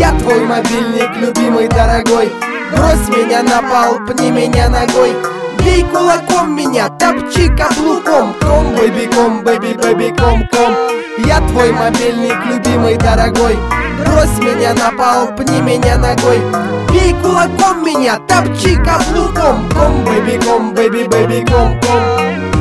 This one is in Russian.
Я твой мобильник, любимый, дорогой. Брось меня на пол, пни меня ногой. Бей кулаком меня, топчи каблуком. Ком, бэби, ком, бэби, бэби, ком, ком. Я твой мобильник, любимый, дорогой. Брось меня на пол, пни меня ногой. Бей кулаком меня, топчи каблуком. Ком, бэби, ком, бэби, бэби, ком, ком.